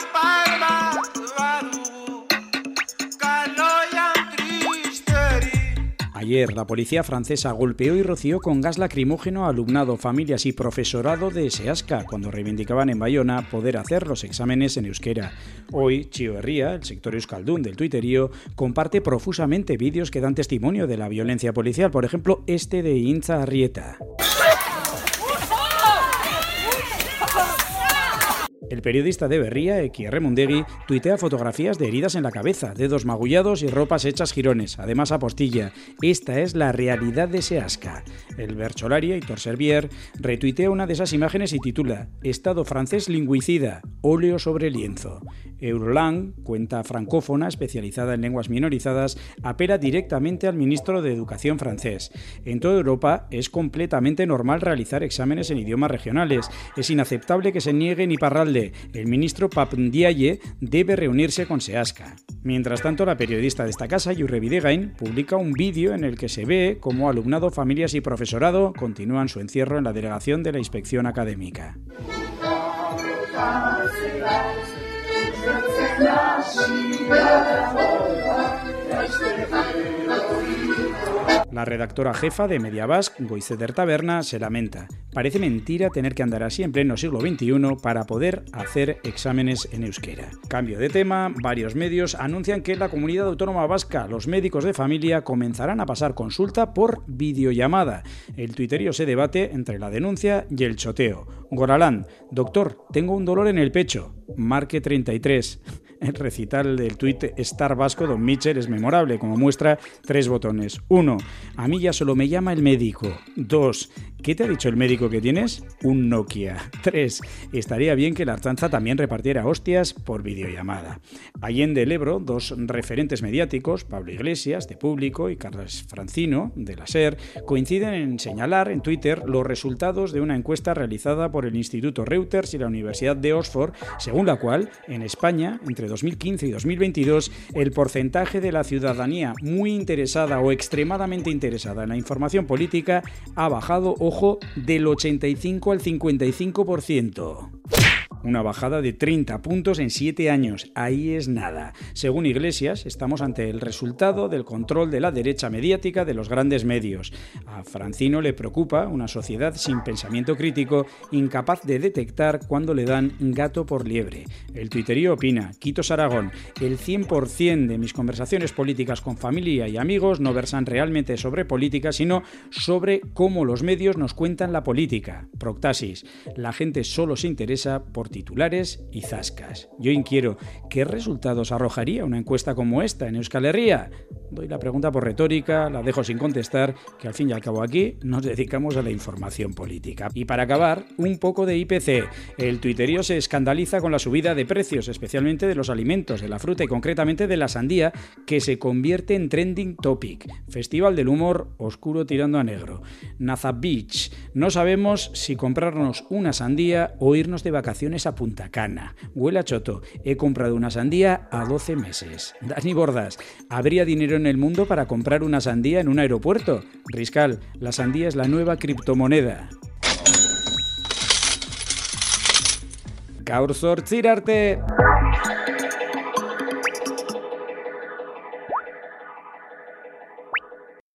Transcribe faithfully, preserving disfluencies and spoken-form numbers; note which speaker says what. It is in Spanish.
Speaker 1: Ayer, la policía francesa golpeó y roció con gas lacrimógeno a alumnado, familias y profesorado de Seasca cuando reivindicaban en Bayona poder hacer los exámenes en euskera. Hoy, Chio Herria, el sector euskaldún del tuiterío, comparte profusamente vídeos que dan testimonio de la violencia policial, por ejemplo, este de Intza Arrieta. El periodista de Berria, Ekiarre Mundegui, tuitea fotografías de heridas en la cabeza, dedos magullados y ropas hechas jirones, además apostilla. Esta es la realidad de Seasca. El Bercholari, Aitor Servier, retuitea una de esas imágenes y titula Estado francés lingüicida, óleo sobre lienzo. Eurolang, cuenta francófona especializada en lenguas minorizadas, apela directamente al ministro de Educación francés. En toda Europa es completamente normal realizar exámenes en idiomas regionales. Es inaceptable que se nieguen y Iparralde. El ministro Pap Ndiaye debe reunirse con Seasca. Mientras tanto, la periodista de esta casa, Jurre Bidegain, publica un vídeo en el que se ve cómo alumnado, familias y profesorado continúan su encierro en la delegación de la inspección académica. La redactora jefa de Mediabasque, Goizeder Taberna, se lamenta. Parece mentira tener que andar así en pleno siglo veintiuno para poder hacer exámenes en euskera. Cambio de tema, varios medios anuncian que en la comunidad autónoma vasca los médicos de familia comenzarán a pasar consulta por videollamada. El tuiterío se debate entre la denuncia y el choteo. Goralán, doctor, tengo un dolor en el pecho. Marque treinta y tres. El recital del tuit Star Vasco Don Mitchell es memorable, como muestra tres botones. Uno, a mí ya solo me llama el médico. Dos, ¿qué te ha dicho el médico que tienes? Un Nokia. Tres, estaría bien que la Archanza también repartiera hostias por videollamada. Allende el Ebro, dos referentes mediáticos, Pablo Iglesias, de Público, y Carles Francino, de la SER, coinciden en señalar en Twitter los resultados de una encuesta realizada por el Instituto Reuters y la Universidad de Oxford, según la cual, en España, entre dos mil quince y dos mil veintidós, el porcentaje de la ciudadanía muy interesada o extremadamente interesada en la información política ha bajado, ojo, del ochenta y cinco al cincuenta y cinco por ciento. Una bajada de treinta puntos en siete años. Ahí es nada. Según Iglesias, estamos ante el resultado del control de la derecha mediática de los grandes medios. A Francino le preocupa una sociedad sin pensamiento crítico, incapaz de detectar cuando le dan gato por liebre. El tuiterío opina, Quitos Aragón, el cien por ciento de mis conversaciones políticas con familia y amigos no versan realmente sobre política, sino sobre cómo los medios nos cuentan la política. Proctasis, la gente solo se interesa por titulares y zascas. Yo inquiero, ¿qué resultados arrojaría una encuesta como esta en Euskal Herria? Doy la pregunta por retórica, la dejo sin contestar, que al fin y al cabo aquí nos dedicamos a la información política. Y para acabar, un poco de I P C. El tuiterío se escandaliza con la subida de precios, especialmente de los alimentos, de la fruta y concretamente de la sandía, que se convierte en trending topic. Festival del humor oscuro tirando a negro. Naza Beach. No sabemos si comprarnos una sandía o irnos de vacaciones a Punta Cana. Huele a choto. He comprado una sandía a doce meses. Dani Bordas. ¿Habría dinero en el mundo para comprar una sandía en un aeropuerto? Riscal, la sandía es la nueva criptomoneda. Gaur zortzir arte!